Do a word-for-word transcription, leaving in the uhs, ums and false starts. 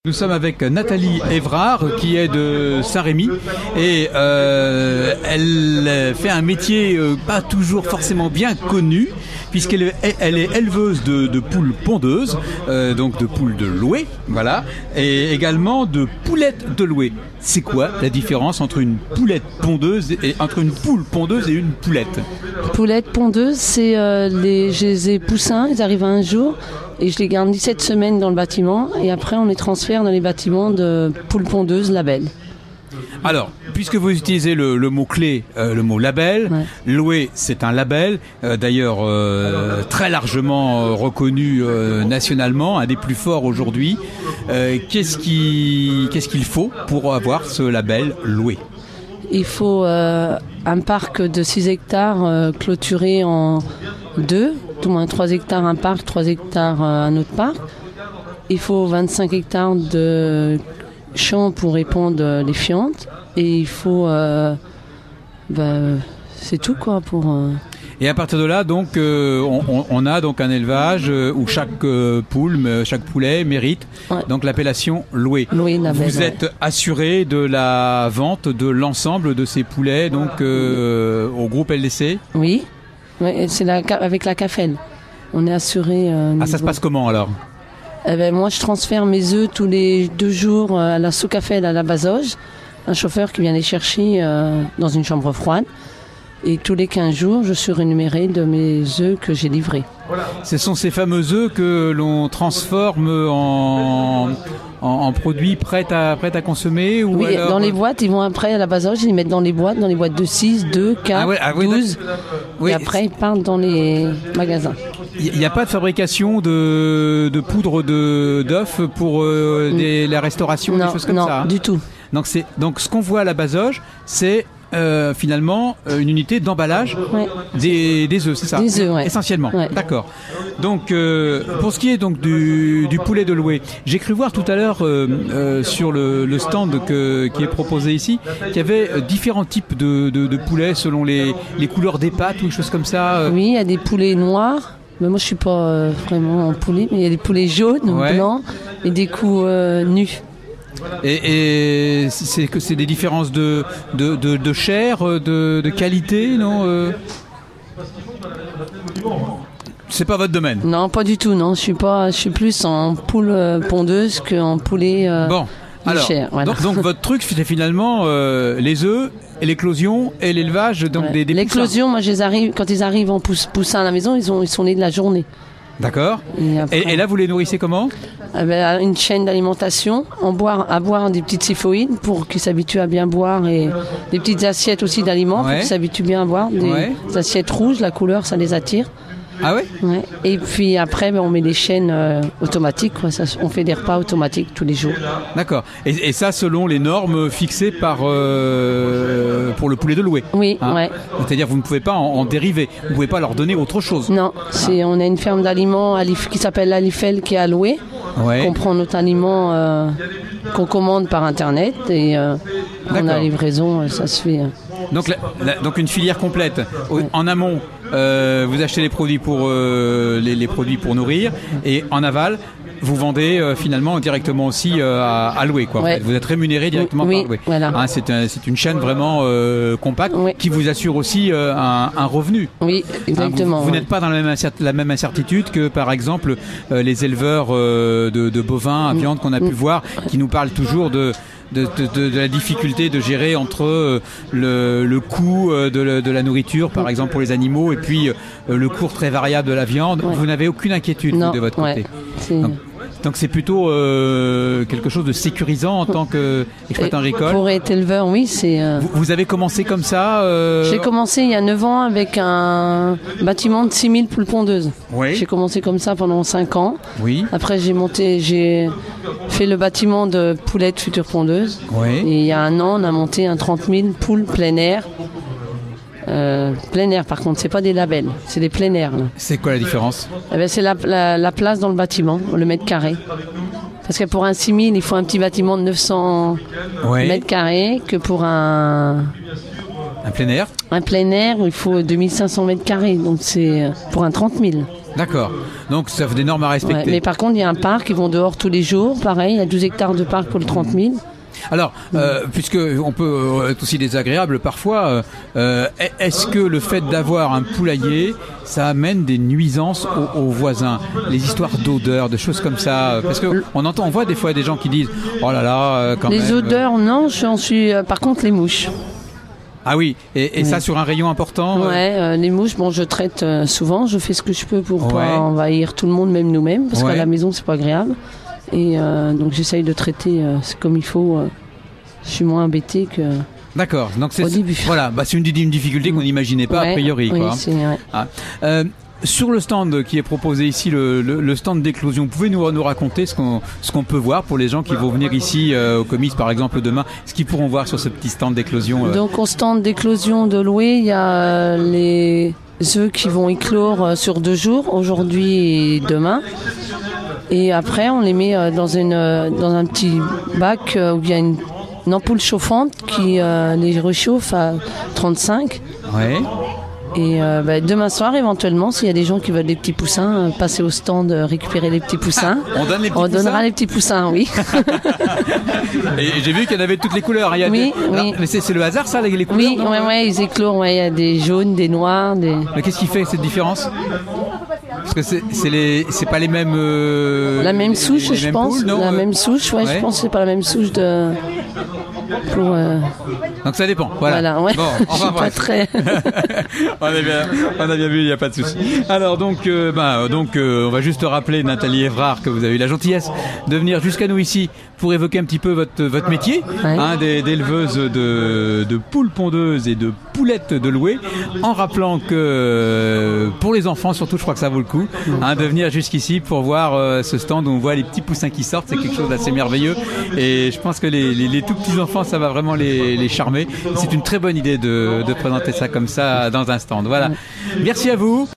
Nous sommes avec Nathalie Évrard qui est de Saint-Rémy et euh, elle fait un métier euh, pas toujours forcément bien connu puisqu'elle est, elle est éleveuse de, de poules pondeuses, euh, donc de poules de louée, voilà, et également de poulettes de louée. C'est quoi la différence entre une poulette pondeuse et entre une poule pondeuse et une poulette? Poulette pondeuse, c'est euh, les, j'ai les poussins, ils arrivent un jour. Et je les garde dix-sept semaines dans le bâtiment et après on les transfère dans les bâtiments de poules pondeuses label. Alors, puisque vous utilisez le, le mot-clé, euh, le mot label, ouais. Loué, c'est un label, euh, d'ailleurs euh, très largement euh, reconnu euh, nationalement, un des plus forts aujourd'hui. Euh, qu'est-ce, qui, qu'est-ce qu'il faut pour avoir ce label Loué ? Il faut euh, un parc de six hectares euh, clôturé en deux, tout moins trois hectares un parc, trois hectares euh, un autre parc. Il faut vingt-cinq hectares de champs pour répandre les fientes. Et il faut... Euh, bah, c'est tout quoi pour... Euh... Et à partir de là, donc, euh, on, on a donc un élevage euh, où chaque euh, poule, chaque poulet mérite ouais. donc l'appellation loué. Loué label, Vous êtes ouais. assuré de la vente de l'ensemble de ces poulets donc euh, au groupe L D C ? Oui, ouais, c'est la, avec la C A F E L. On est assuré. Euh, ah, niveau... ça se passe comment alors ? Eh ben, moi, je transfère mes œufs tous les deux jours à la sous-C A F E L à la Bazoge. Un chauffeur qui vient les chercher euh, dans une chambre froide. Et tous les quinze jours, je suis rémunérée de mes œufs que j'ai livrés. Ce sont ces fameux œufs que l'on transforme en, en, en produits prêts à, prêts à consommer ou oui, alors... dans les boîtes, ils vont après à la Bazoge, ils les mettent dans les boîtes, dans les boîtes de six, deux, quatre, ah ouais, ah oui, douze. Oui. Et après, ils partent dans les magasins. Il n'y a pas de fabrication de, de poudre de, d'œufs pour euh, des, la restauration, non, des choses comme non, ça. Non, du tout. Donc, c'est, donc ce qu'on voit à la Bazoge, c'est euh, finalement euh, une unité d'emballage ouais. des, des œufs, c'est ça ? Des œufs, ouais. Essentiellement. Ouais. D'accord. Donc, euh, pour ce qui est donc du, du poulet de loué, j'ai cru voir tout à l'heure euh, euh, sur le, le stand que, qui est proposé ici qu'il y avait différents types de, de, de poulets selon les, les couleurs des pattes ou des choses comme ça. Oui, il y a des poulets noirs. Mais moi, je suis pas euh, vraiment en poulet, mais il y a des poulets jaunes, ouais. blancs et des coups euh, nus. Et, et c'est que c'est des différences de, de, de, de chair, de, de qualité, non euh... C'est pas votre domaine ? Non, pas du tout, non. Je suis pas, je suis plus en poule euh, pondeuse qu'en poulet euh, bon, alors, chair. Voilà. Donc, donc votre truc, c'est finalement euh, les œufs, et l'éclosion et l'élevage donc ouais. des, des l'éclosion, poussins. Moi, je les arrive, quand ils arrivent en pouss, poussins à la maison, ils, ont, ils sont nés de la journée. D'accord. Et, après, et, et là, vous les nourrissez comment ? eh ben, une chaîne d'alimentation, en boire, à boire des petites syphoïdes pour qu'ils s'habituent à bien boire et des petites assiettes aussi d'aliments ouais. pour qu'ils s'habituent bien à boire. Des, ouais. des assiettes rouges, la couleur, ça les attire. Ah oui ? Ouais. Et puis après, ben, on met des chaînes euh, automatiques. Quoi. Ça, on fait des repas automatiques tous les jours. D'accord. Et, et ça, selon les normes fixées par euh, pour le poulet de loué. Oui. Hein ouais. C'est-à-dire, vous ne pouvez pas en, en dériver. Vous ne pouvez pas leur donner autre chose. Non. C'est, on a une ferme d'aliments qui s'appelle l'Alifel qui est à louer. Ouais. On prend notre aliment euh, qu'on commande par internet et euh, on a livraison. Ça se fait. Hein. Donc, la, la, donc une filière complète. Ouais. En amont, euh, vous achetez les produits pour euh, les, les produits pour nourrir, et en aval, vous vendez euh, finalement directement aussi euh, à, à louer, quoi. Ouais. Vous êtes rémunéré directement oui, par louer. Voilà. Hein, c'est, un, c'est une chaîne vraiment euh, compacte oui. qui vous assure aussi euh, un, un revenu. Oui, exactement. Hein, vous, vous ouais. n'êtes pas dans la même, la même incertitude que par exemple euh, les éleveurs euh, de, de bovins à viande qu'on a pu voir, qui nous parlent toujours de De, de, de la difficulté de gérer entre euh, le, le coût euh, de, le, de la nourriture, par exemple pour les animaux, et puis euh, le cours très variable de la viande. Ouais. Vous n'avez aucune inquiétude non, vous, de votre côté. Ouais, c'est... Donc, donc c'est plutôt euh, quelque chose de sécurisant en tant qu'exploitant agricole. Pour être éleveur, oui. C'est, euh... vous, vous avez commencé comme ça euh... J'ai commencé il y a neuf ans avec un bâtiment de six mille poules pondeuses. Oui. J'ai commencé comme ça pendant cinq ans. Oui. Après, j'ai monté, j'ai fait le bâtiment de poulettes futures pondeuses. Oui. Et il y a un an, on a monté un trente mille poules plein air. Euh, plein air par contre, c'est pas des labels, c'est des plein air. Là. C'est quoi la différence ? Eh ben, c'est la, la, la place dans le bâtiment, le mètre carré. Parce que pour un six mille, il faut un petit bâtiment de neuf cents oui. mètres carrés, que pour un Un plein air? Un plein air, il faut deux mille cinq cents mètres carrés, donc c'est pour un trente mille. D'accord, donc ça fait des normes à respecter. Ouais, mais par contre, il y a un parc, ils vont dehors tous les jours, pareil, il y a douze hectares de parc pour le trente mille. Alors, euh, puisque on peut être aussi désagréable parfois, euh, est-ce que le fait d'avoir un poulailler, ça amène des nuisances aux, aux voisins, les histoires d'odeurs, de choses comme ça? Parce que on entend, on voit des fois des gens qui disent, oh là là, quand les même. Les odeurs, non, j'en suis. Euh, par contre, les mouches. Ah oui, et, et oui. Ça sur un rayon important. Ouais, euh, les mouches, bon, je traite euh, souvent, je fais ce que je peux pour ouais. pas envahir tout le monde, même nous-mêmes, parce ouais. qu'à la maison, c'est pas agréable. Et euh, donc j'essaye de traiter euh, comme il faut. Euh, je suis moins embêtée que. D'accord. Donc c'est au début. Voilà, bah, c'est une, une difficulté qu'on n'imaginait pas ouais, a priori. Oui, quoi. C'est, ouais. Ah. Euh, sur le stand qui est proposé ici, le, le, le stand d'éclosion, vous pouvez nous, nous raconter ce qu'on, ce qu'on peut voir pour les gens qui vont venir ici euh, au comics par exemple demain, ce qu'ils pourront voir sur ce petit stand d'éclosion. Euh... Donc au stand d'éclosion de Loué, il y a les œufs qui vont éclore sur deux jours, aujourd'hui et demain. Et après, on les met dans, une, dans un petit bac où il y a une, une ampoule chauffante qui euh, les réchauffe à trente-cinq. Ouais. Et euh, bah, demain soir, éventuellement, s'il y a des gens qui veulent des petits poussins, euh, passer au stand, euh, récupérer les petits poussins. On donne les petits On poussins. donnera les petits poussins, oui. Et j'ai vu qu'il y en avait de toutes les couleurs. Il y a oui, des... oui. Alors, mais c'est, c'est le hasard, ça, les, les couleurs? Oui, ouais, ouais, ils éclorent. Ouais, il y a des jaunes, des noirs, des. Mais qu'est-ce qui fait cette différence? Parce que c'est, c'est, les, c'est pas les mêmes. Euh, la même souche, les, les je mêmes pense. poules, non la même souche, ouais, ouais, je pense que c'est pas la même souche de. Pour, euh... Donc ça dépend. Voilà. voilà ouais. Bon, enfin, pas très. on, a bien, on a bien vu, il n'y a pas de souci. Alors donc, euh, bah, donc euh, on va juste rappeler Nathalie Évrard que vous avez eu la gentillesse de venir jusqu'à nous ici pour évoquer un petit peu votre, votre métier, ouais. hein, d'éleveuse de, de poules pondeuses et de poulettes de Loué, en rappelant que pour les enfants surtout, je crois que ça vaut le coup hein, de venir jusqu'ici pour voir euh, ce stand où on voit les petits poussins qui sortent. C'est quelque chose d'assez merveilleux et je pense que les, les, les tout petits enfants, ça va vraiment les, les charmer. C'est une très bonne idée de, de présenter ça comme ça dans un stand. Voilà. Merci à vous.